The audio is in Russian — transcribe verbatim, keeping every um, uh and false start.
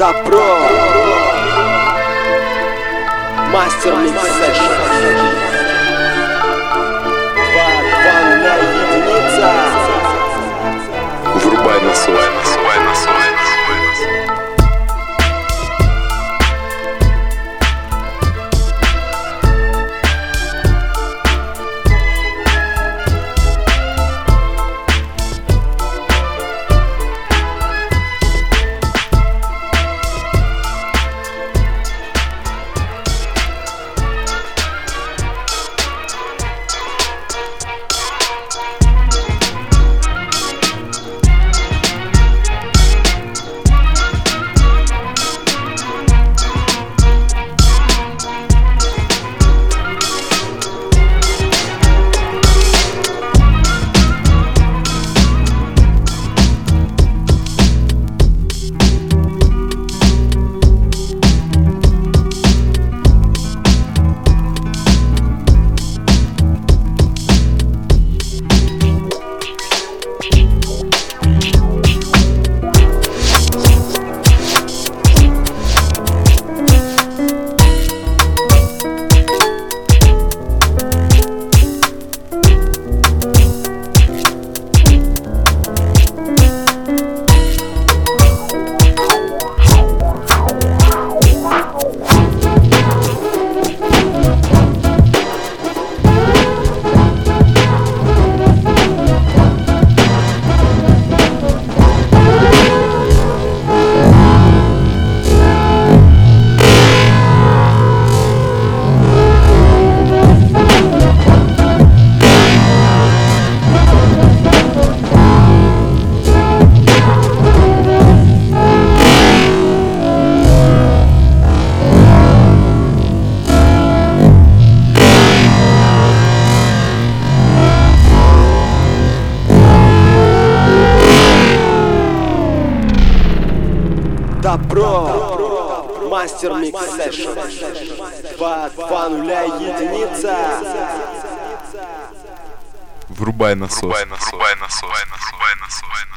Добро. Мастер Микс Сэшн. Два, два, нуля, единица. Врубай насос, насой, насой, насой, насой. Добро. Мастер Микс Сэшн. Два, два, нуля, единица. Врубай насос, врубай насос, врубай насос, врубай насос.